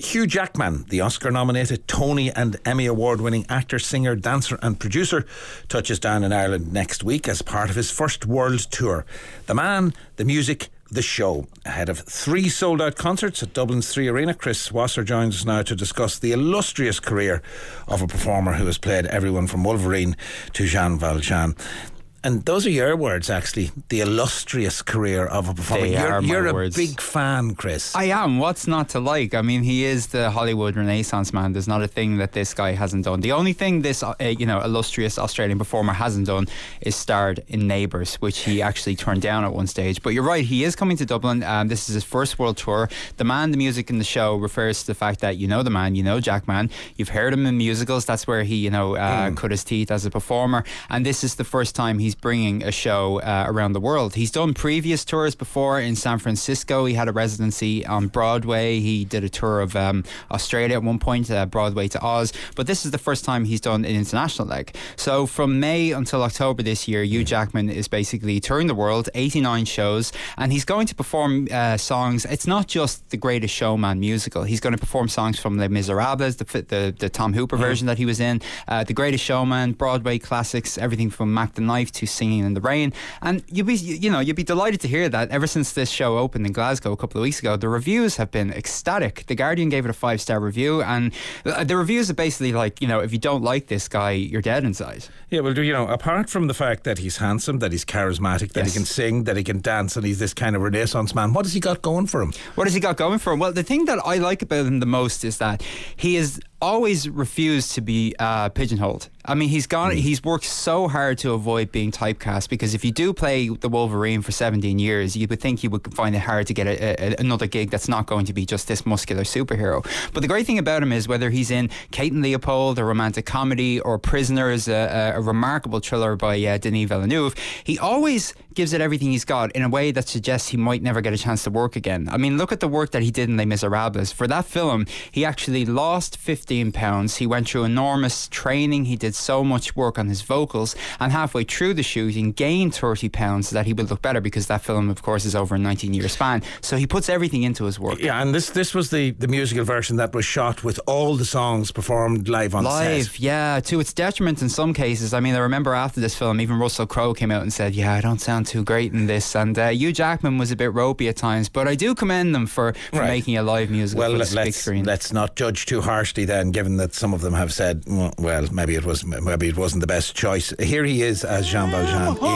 Hugh Jackman, the Oscar-nominated, Tony and Emmy Award-winning actor, singer, dancer and producer, touches down in Ireland next week as part of his first world tour. The man, the music, the show. Ahead of 3 sold-out concerts at Dublin's 3 Arena, Chris Wasser joins us now to discuss the illustrious career of a performer who has played everyone from Wolverine to Jean Valjean. And those are your words, actually. The illustrious career of a performer. You're a big fan, Chris. I am. What's not to like? I mean, he is the Hollywood Renaissance man. There's not a thing that this guy hasn't done. The only thing this, illustrious Australian performer hasn't done is starred in Neighbours, which he actually turned down at one stage. But you're right, he is coming to Dublin. This is his first world tour. The man, the music, and the show refers to the fact that you know the man, you know Jackman. You've heard him in musicals. That's where he, cut his teeth as a performer. And this is the first time he's bringing a show around the world. He's done previous tours before in San Francisco. He had a residency on Broadway. He did a tour of Australia at one point, Broadway to Oz. But this is the first time he's done an international leg. So from May until October this year, Hugh Jackman is basically touring the world, 89 shows, and he's going to perform songs. It's not just the Greatest Showman musical. He's going to perform songs from Les Miserables, the Tom Hooper version that he was in, The Greatest Showman, Broadway classics, everything from Mac the Knife to Singing in the Rain. And you'd be delighted to hear that ever since this show opened in Glasgow a couple of weeks ago, the reviews have been ecstatic. The Guardian gave it a 5-star review, and the reviews are basically like, if you don't like this guy, you're dead inside. Yeah, well, apart from the fact that he's handsome, that he's charismatic, that he can sing, that he can dance, and he's this kind of Renaissance man, what has he got going for him? Well, the thing that I like about him the most is that he is always refused to be pigeonholed. I mean, he's worked so hard to avoid being typecast, because if you do play the Wolverine for 17 years, you would think you would find it hard to get another gig that's not going to be just this muscular superhero. But the great thing about him is, whether he's in Kate and Leopold, a romantic comedy, or Prisoners, a remarkable thriller by Denis Villeneuve, he always gives it everything he's got in a way that suggests he might never get a chance to work again. I mean, look at the work that he did in Les Miserables. For that film, he actually lost 15 pounds. He went through enormous training. He did so much work on his vocals, and halfway through the shooting gained 30 pounds so that he would look better, because that film, of course, is over a 19-year span. So he puts everything into his work. Yeah, and this was the musical version that was shot with all the songs performed live on set. Yeah, to its detriment in some cases. I mean, I remember after this film, even Russell Crowe came out and said, I don't sound too great in this, and Hugh Jackman was a bit ropey at times, but I do commend them for making a live musical for the big screen. Let's not judge too harshly then, given that some of them have said, well, maybe it wasn't the best choice. Here he is as Jean Valjean in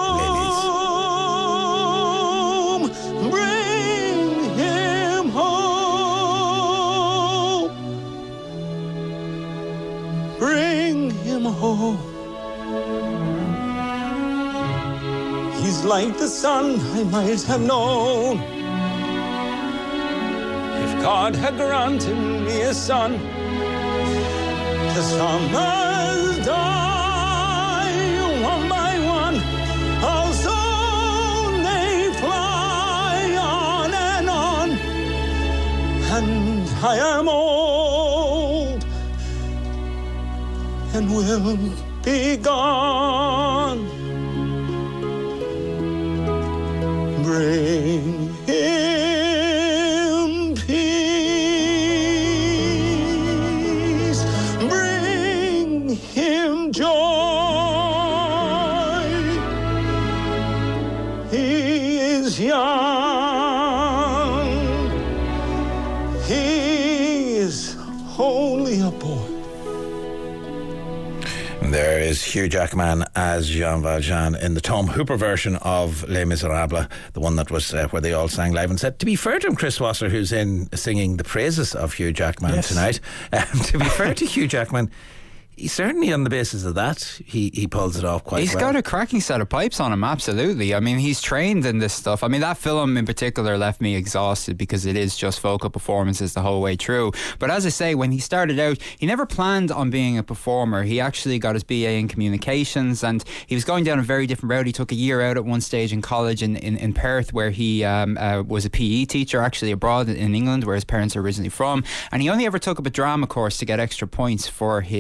Les Mis. Bring him home. Bring him home. He's like the sun I might have known if God had granted me a son. The summers die one by one, how soon they fly on and on, and I am old and will be gone. Bring him peace, bring him joy. He is young, he is only a boy. There is Hugh Jackman as Jean Valjean in the Tom Hooper version of Les Miserables, the one that was where they all sang live and said. To be fair to him, Chris Wasser, who's in singing the praises of Hugh Jackman tonight, to be fair to Hugh Jackman, he certainly, on the basis of that, he pulls it off quite well. He's got a cracking set of pipes on him, absolutely. I mean, he's trained in this stuff. I mean, that film in particular left me exhausted, because it is just vocal performances the whole way through. But as I say, when he started out, he never planned on being a performer. He actually got his BA in communications, and he was going down a very different route. He took a year out at one stage in college in Perth, where he was a PE teacher, actually abroad in England, where his parents are originally from. And he only ever took up a drama course to get extra points for his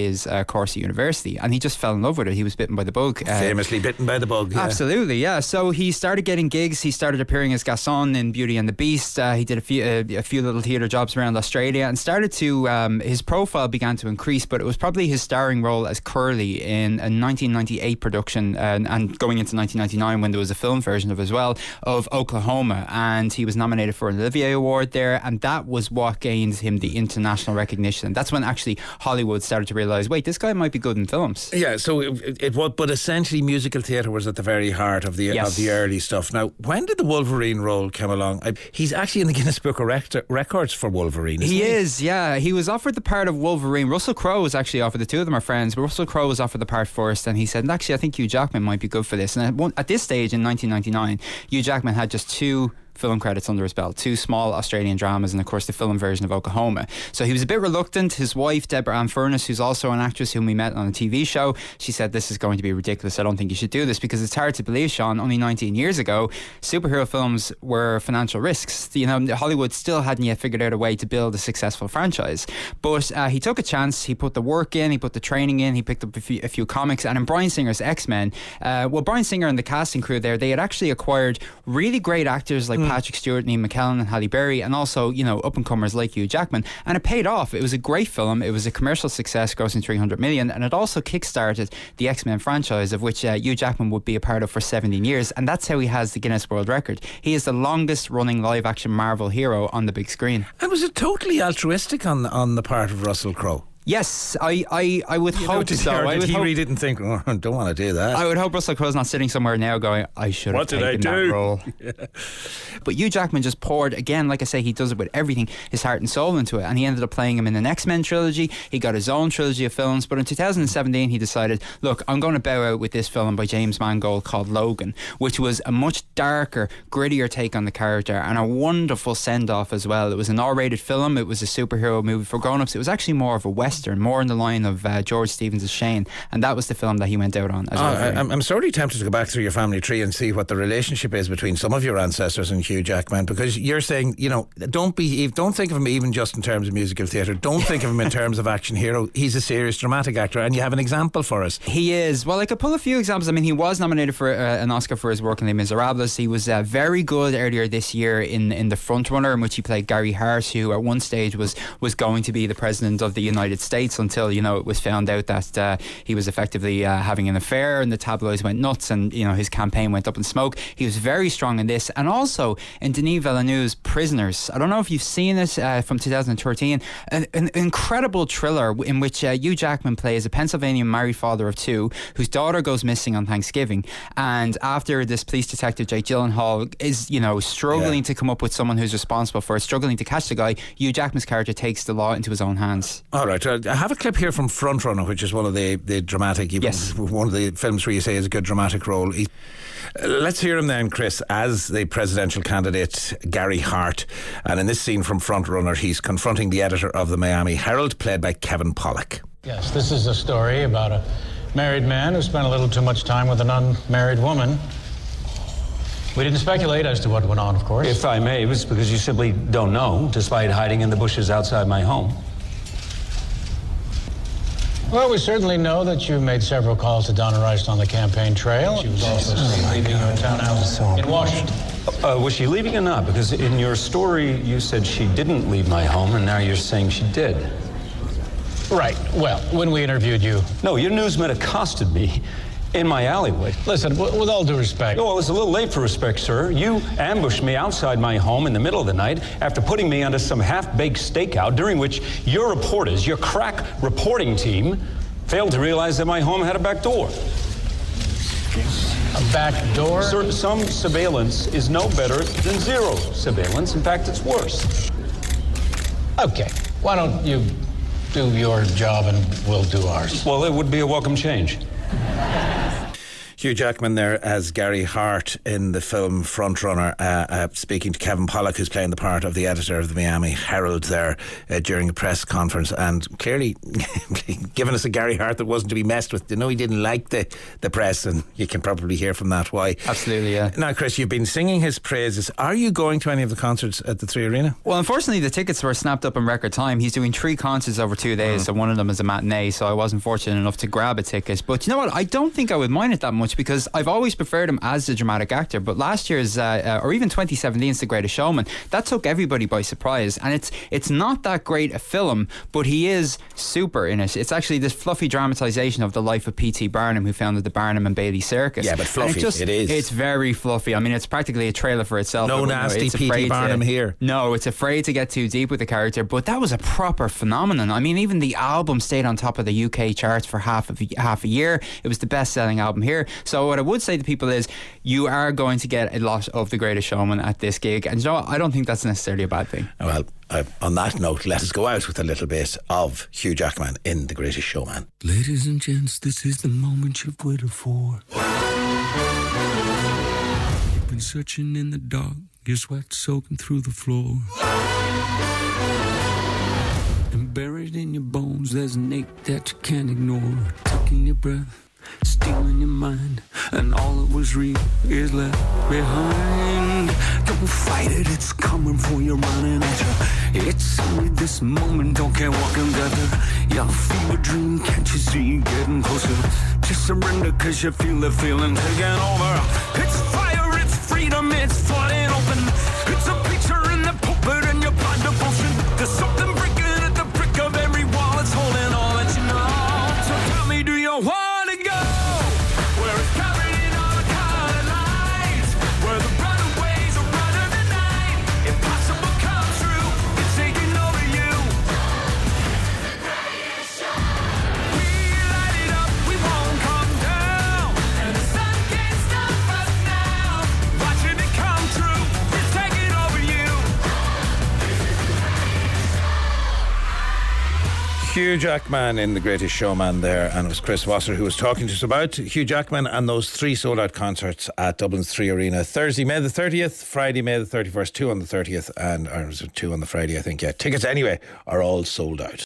course at university, and he just fell in love with it. He was bitten by the bug. Famously bitten by the bug. Yeah. Absolutely, yeah. So he started getting gigs. He started appearing as Gaston in Beauty and the Beast. He did a few little theatre jobs around Australia, and started to his profile began to increase. But it was probably his starring role as Curly in a 1998 production, and going into 1999 when there was a film version of it as well, of Oklahoma, and he was nominated for an Olivier Award there, and that was what gained him the international recognition. And that's when actually Hollywood started to realise, wait, this guy might be good in films. Yeah, so it was, but essentially musical theatre was at the very heart of the early stuff. Now, when did the Wolverine role come along? He's actually in the Guinness Book of Records for Wolverine, isn't he? He is, yeah. He was offered the part of Wolverine. Russell Crowe was actually offered, the two of them are friends, but Russell Crowe was offered the part first, and he said, actually, I think Hugh Jackman might be good for this. And at this stage in 1999, Hugh Jackman had just 2 film credits under his belt, 2 small Australian dramas, and of course the film version of Oklahoma. So he was a bit reluctant. His wife, Deborah Ann Furness, who's also an actress whom we met on a TV show, she said, this is going to be ridiculous. I don't think you should do this, because it's hard to believe, Sean, only 19 years ago superhero films were financial risks. You know, Hollywood still hadn't yet figured out a way to build a successful franchise. But he took a chance. He put the work in, he put the training in, he picked up a few comics. And in Bryan Singer's X-Men, Bryan Singer and the casting crew there, they had actually acquired really great actors like Patrick Stewart, Ian McKellen and Halle Berry, and also, you know, up-and-comers like Hugh Jackman, and it paid off. It was a great film. It was a commercial success, grossing 300 million, and it also kick-started the X-Men franchise, of which Hugh Jackman would be a part of for 17 years, and that's how he has the Guinness World Record. He is the longest-running live-action Marvel hero on the big screen. And was it totally altruistic on the part of Russell Crowe? Yes, I would hope so. Did he really didn't think, oh, I don't want to do that? I would hope Russell Crowe's not sitting somewhere now going, I should have taken that role. Yeah. But Hugh Jackman just poured, again, like I say, he does it with everything, his heart and soul into it, and he ended up playing him in the X-Men trilogy. He got his own trilogy of films, but in 2017 he decided, look, I'm going to bow out with this film by James Mangold called Logan, which was a much darker, grittier take on the character, and a wonderful send-off as well. It was an R-rated film. It was a superhero movie for grown-ups. It was actually more of a Western, more in the line of George Stevens' Shane, and that was the film that he went out on as well. I'm sorely tempted to go back through your family tree and see what the relationship is between some of your ancestors and Hugh Jackman, because you're saying, you know, don't think of him even just in terms of musical theatre, don't think of him in terms of action hero. He's a serious dramatic actor, and you have an example for us. He is. Well, I could pull a few examples. I mean, he was nominated for an Oscar for his work in Les Miserables. He was very good earlier this year in The Front Runner, in which he played Gary Hart, who at one stage was going to be the President of the United States, until, you know, it was found out that he was effectively having an affair, and the tabloids went nuts, and, you know, his campaign went up in smoke. He was very strong in this, and also in Denis Villeneuve's Prisoners. I don't know if you've seen it, from 2013, an incredible thriller in which Hugh Jackman plays a Pennsylvania married father of 2 whose daughter goes missing on Thanksgiving, and after this police detective Jake Gyllenhaal is, you know, struggling to come up with someone who's responsible for it, struggling to catch the guy, Hugh Jackman's character takes the law into his own hands. Alright, I have a clip here from Front Runner, which is one of the dramatic, one of the films where you say is a good dramatic role. Let's hear him then, Chris, as the presidential candidate Gary Hart, and in this scene from Front Runner, he's confronting the editor of the Miami Herald, played by Kevin Pollak. Yes, this is a story about a married man who spent a little too much time with an unmarried woman. We didn't speculate as to what went on, of course. If I may, it was because you simply don't know, despite hiding in the bushes outside my home. Well, we certainly know that you made several calls to Donna Rice on the campaign trail. She was also leaving your townhouse in Washington. Was she leaving or not? Because in your story, you said she didn't leave my home, and now you're saying she did. Right. Well, when we interviewed you... No, your newsman accosted me in my alleyway. Listen, with all due respect... Oh, well, it's a little late for respect, sir. You ambushed me outside my home in the middle of the night after putting me onto some half-baked stakeout, during which your reporters, your crack reporting team, failed to realize that my home had a back door. A back door? Sir, some surveillance is no better than zero surveillance. In fact, it's worse. Okay. Why don't you do your job and we'll do ours? Well, it would be a welcome change. Hugh Jackman there as Gary Hart in the film Frontrunner, speaking to Kevin Pollak, who's playing the part of the editor of the Miami Herald there during a press conference, and clearly giving us a Gary Hart that wasn't to be messed with. You know, he didn't like the press, and you can probably hear from that why. Absolutely, yeah. Now, Chris, you've been singing his praises. Are you going to any of the concerts at the Three Arena? Well, unfortunately, the tickets were snapped up in record time. He's doing 3 concerts over 2 days, so one of them is a matinee, so I wasn't fortunate enough to grab a ticket. But you know what? I don't think I would mind it that much, because I've always preferred him as the dramatic actor. But last year's, or even 2017's The Greatest Showman, that took everybody by surprise. And it's not that great a film, but he is super in it. It's actually this fluffy dramatisation of the life of P.T. Barnum, who founded the Barnum and Bailey Circus. Yeah, but fluffy, it is. It's very fluffy. I mean, it's practically a trailer for itself. No nasty P.T. Barnum here. No, it's afraid to get too deep with the character, but that was a proper phenomenon. I mean, even the album stayed on top of the UK charts for half a year. It was the best-selling album here. So what I would say to people is, you are going to get a lot of The Greatest Showman at this gig, and you know what? I don't think that's necessarily a bad thing. Well, on that note, let us go out with a little bit of Hugh Jackman in The Greatest Showman. Ladies and gents, this is the moment you've waited for. You've been searching in the dark, your sweat soaking through the floor. And buried in your bones, there's an ache that you can't ignore. Taking your breath, stealing your mind, and all that was real is left behind. Don't fight it, it's coming for you, running at you. It's only this moment, don't care what can gather. Your fever dream, can't you see getting closer? Just surrender, cause you feel the feeling taking over. It's fire, it's freedom, it's flooding open. It's a picture in the pulpit and your blood devotion. There's something breaking at the brick of every wall, it's holding all that you know. So tell me, do you want to go where it's covered in all the colored lights, where the runaways are running the night? Impossible come true, it's taking over you. We light it up, we won't come down, and the sun can't stop us now. Watching it come true, it's taking over you. Hugh Jackman in The Greatest Showman there, and it was Chris Wasser who was talking to us about Hugh Jackman and those 3 sold-out concerts at Dublin's Three Arena. Thursday, May the 30th, Friday, May the 31st, 2 on the 30th, and or was it 2 on the Friday, I think, yeah. Tickets anyway are all sold out.